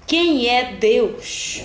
Quem é Deus?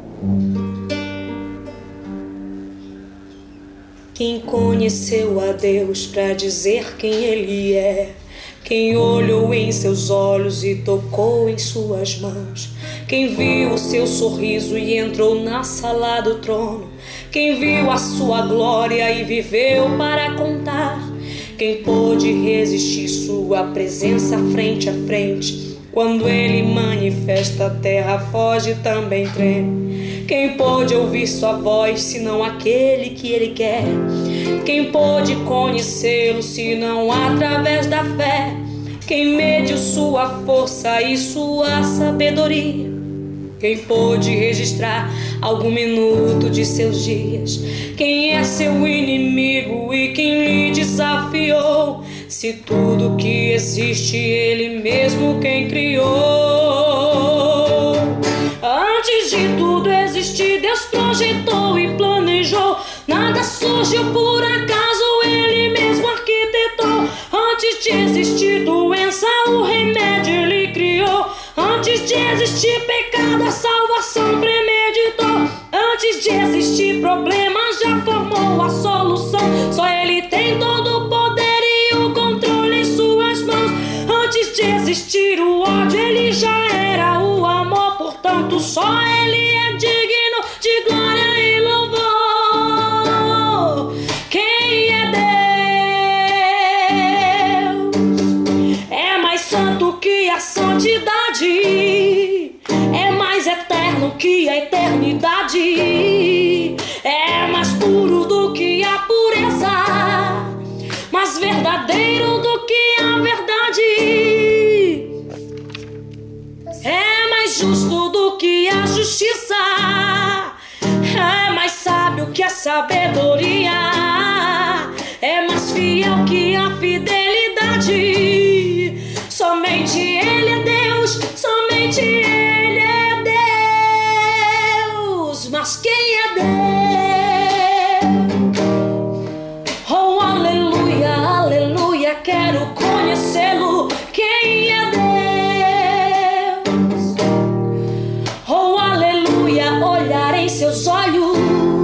Quem conheceu a Deus para dizer quem Ele é? Quem olhou em seus olhos e tocou em suas mãos? Quem viu o seu sorriso e entrou na sala do trono? Quem viu a sua glória e viveu para contar? Quem pôde resistir sua presença frente a frente? Quando Ele manifesta, a terra foge e também treme. Quem pôde ouvir sua voz, senão aquele que Ele quer? Quem pôde conhecê-lo, senão através da fé? Quem mediu sua força e sua sabedoria? Quem pôde registrar algum minuto de seus dias? Quem é seu inimigo e quem lhe desafiou? Se tudo que existe, Ele mesmo quem criou. Antes de tudo existir, Deus projetou e planejou. Nada surgiu por acaso, Ele mesmo arquitetou. Antes de existir doença, o remédio Ele criou. Antes de existir pecado, a salvação premeditou. Antes de existir problema, já formou a solução. Só Ele tem todo o poder e o controle em suas mãos. Antes de existir o ódio, Ele já era o amor. Portanto, só Ele é digno de glória e louvor. Quem é Deus? É mais santo que a santidade, é mais eterno que a eternidade, é mais puro do que a pureza, mais verdadeiro do que a verdade, é mais justo do que a justiça, é mais sábio que a sabedoria, é mais fiel que a fidelidade. Somente Ele é Deus, somente Ele é Deus. Mas quem é Deus? Oh, aleluia, aleluia, quero conhecê-lo. Quem é Deus? Oh, aleluia, olhar em seus olhos.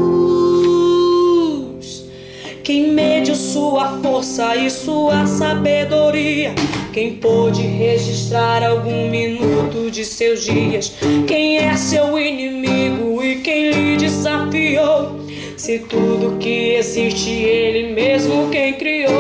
Quem mediu sua força e sua sabedoria? Quem pôde registrar algum minuto de seus dias? Quem é seu inimigo e quem lhe desafiou? Se tudo que existe, Ele mesmo quem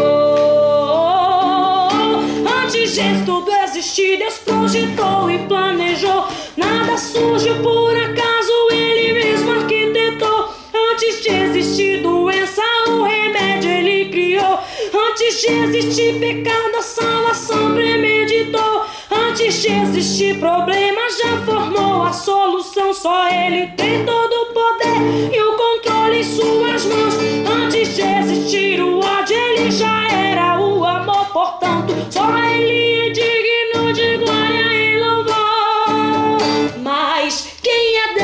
criou. Antes de tudo existir, Deus projetou e planejou. Nada surgiu por acaso, Ele mesmo arquitetou. Antes de existir doença, o remédio Ele criou. Antes de existir pecado, a salvação premeditou. Antes de existir problema, já formou a solução. Só Ele tem todo o poder e o controle em suas mãos. Antes de existir o ódio, Ele já era o amor. Portanto, só Ele é digno de glória e louvor. Mas quem é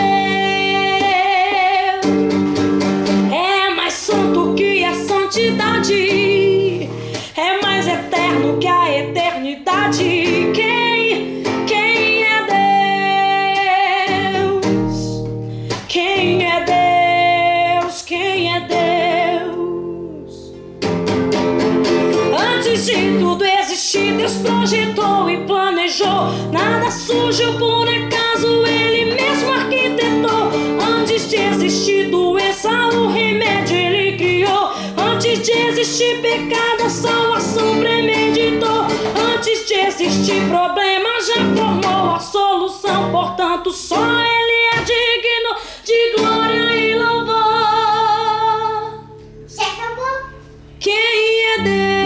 Deus? É mais santo que a santidade, é mais eterno que a eternidade. Quem é Deus? Quem é Deus? Quem é Deus? Antes de tudo existir, Deus projetou e planejou. Nada surgiu por acaso, Ele mesmo arquitetou. Antes de existir doença, o remédio Ele criou. Antes de existir pecado, a salvação premeditou. Antes de existir problema, já formou a solução. Portanto, só Ele é digno de glória e louvor. Já acabou? Quem é Deus?